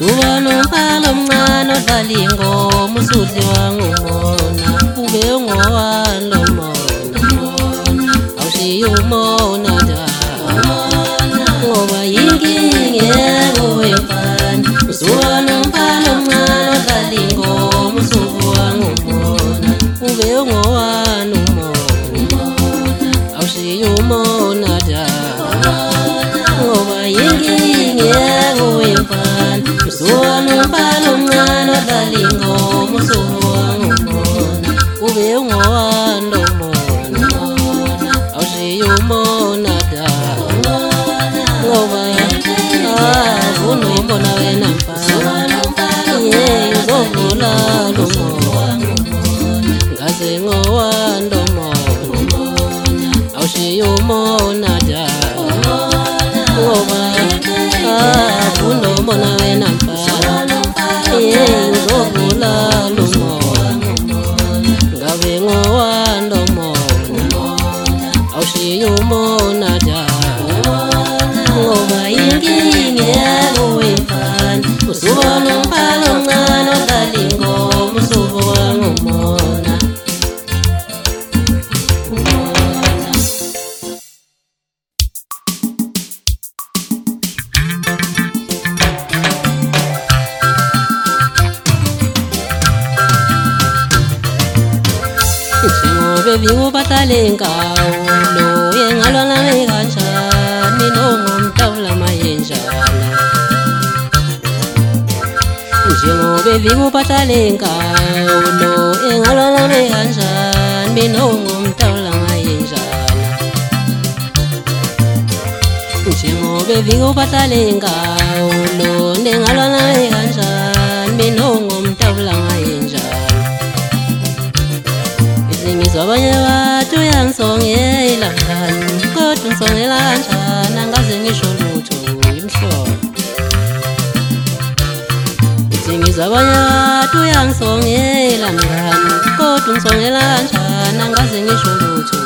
Usubona umbhalo omncane odlala ingoma usudli wangumona ube ungowalo mona awushiye umona da ngoba yinkinga wemfana. Usubona umbhalo omncane odlala ingoma usudli wangumona ube ungowalo mona awushiye umona da ngoba yinkinga wemfana. Usubona umbhalo omncane odlala ingoma usudli wangumona ube ungowalo mona awushiye umona da ngoba unoyimbona wena mfana uzovula lo mona ngaze ngowalo mona awushiye umona da ngoba unombona wena mfana uzovula lo mona ngabe ngowalo mona awushiye umona da ngoba yinkinga wemfana. Usubona umbhalo omncane odlala ingoma usudli wangumona. Njengoba bekubahlala enkawulo yengalwa nami kanjani mina ongumtawula mayenjana. Njengoba bekubahlala enkawulo yengalwa nami kanjani mina ongumtawula mayenjana. Njengoba bekubahlala enkawulo nengalwa nami kanjani mina ongumtawula mayenjana. Ngizwa abanye abantu yangisongela ngani kodwa ngisongela kanjani angaze ngisho lutho imhlobo. Ngizwa abanye abantu yangisongela ngani kodwa ngisongela kanjani angaze ngisho lutho.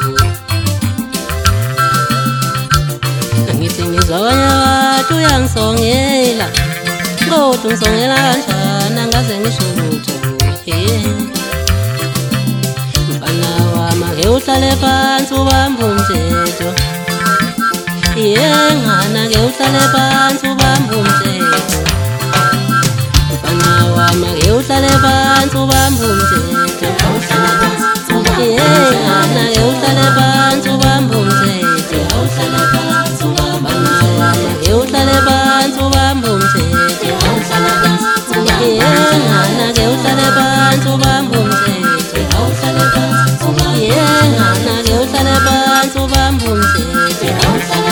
Ngithi ngizwa abanye abantu yangisongela kodwa ngisongela kanjani angaze ngisho lutho. Ke uhlale phansi ubambe umthetho ngana ke uhlale phansi ubambe umthetho. Mfana wami ke uhlale phansi ubambe umthetho ngana ke uhlale phansi ubambe umthetho. Mfana wami ke uhlale phansi ubambe umthetho ngana ke uhlale phansi ubambe umthetho. Ngana ke uhlale phansi ubambe umthetho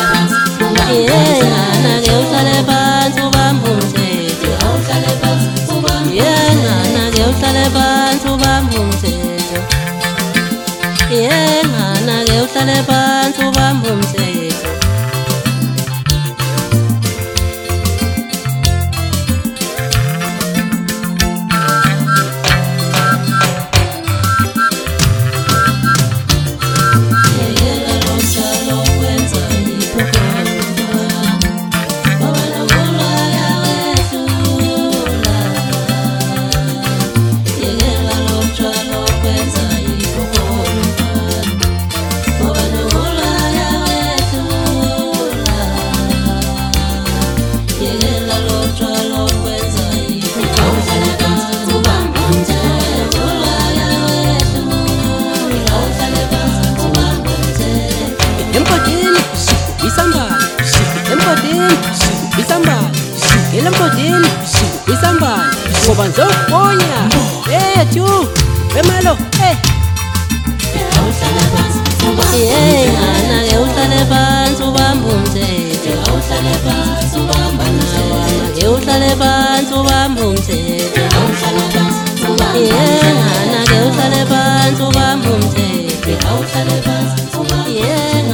ngana ke uhlale phansi ubambe umthetho ngana ke uhlale phansi ubambe umthetho ngana ke uhlale phansi ubambe umthetho. Elambodini isambali ngoba ngizokubonya ethu emalo ngana ke uhlale phansi ubambe umthetho ke uhlale phansi ubambe umthetho ngana ke uhlale phansi ubambe umthetho